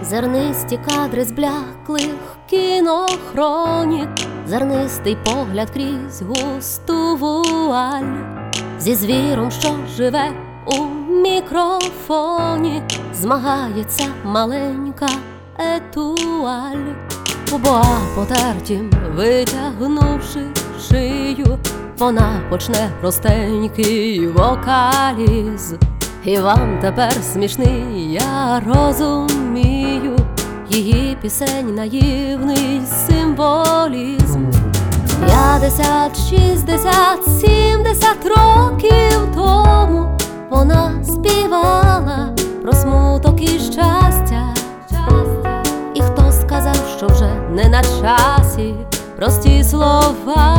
Зернисті кадри з бляклих кінохронік, зернистий погляд крізь густу вуаль, зі звіром, що живе у мікрофоні, змагається маленька етуаль. У боа потертім, витягнувши шию, вона почне простенький вокаліз. І вам тепер смішний, я розумію, її пісень наївний символізм. 50, 60, 70 років тому вона співала про смуток і щастя. І хто сказав, що вже не на часі прості слова?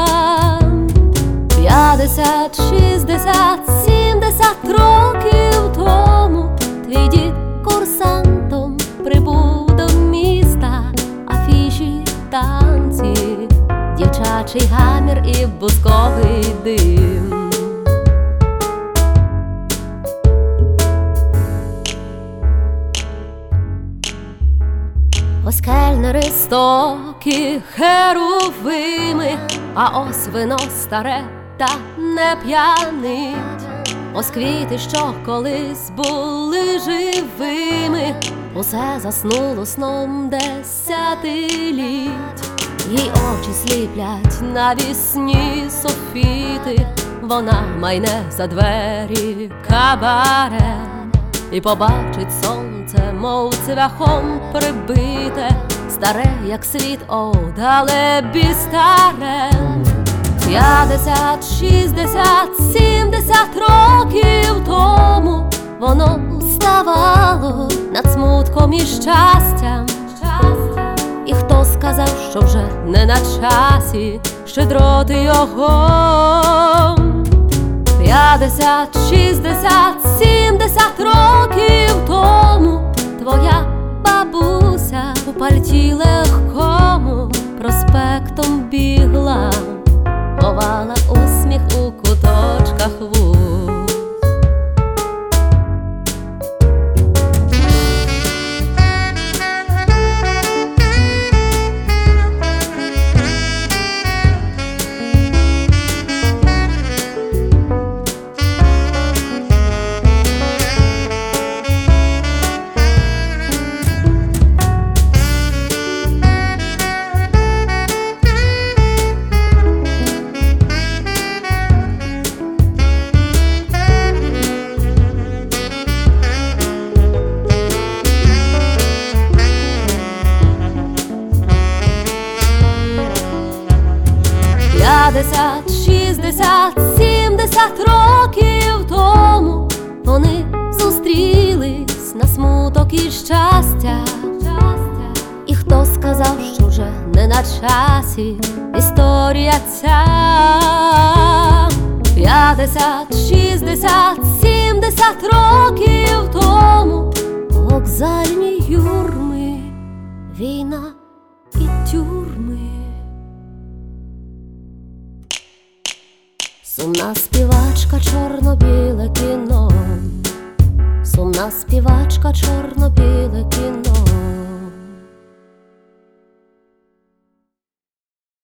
50, 60, 70 років тому твій дід курсантом прибув до міста, афіші, танці, дівчачий гамір і бусковий дим. Ось кельнери стокі херувими, а ось вино старе та не п'янить. Ось квіти, що колись були живими, усе заснуло сном десятиліть. Їй очі сліплять навісні софіти, вона майне за двері кабарет і побачить сонце, мов цвяхом прибите, старе, як світ, о, далебі старе. 50, 60, 70 років тому воно вставало над смутком і щастям. І хто сказав, що вже не на часі щедроти його? 50, 60, 70 років тому твоя бабуся у пальті легкому проспектом бігла, ховала усміх у куточках вуст. П'ятдесят, 60, 70 років тому вони зустрілись на смуток і щастя. І хто сказав, що вже не на часі історія ця? 50, 60, 70 років тому вокзальні юрми, війна і тюрми. Сумна співачка, чорно-біле кіно, сумна співачка, чорно-біле кіно.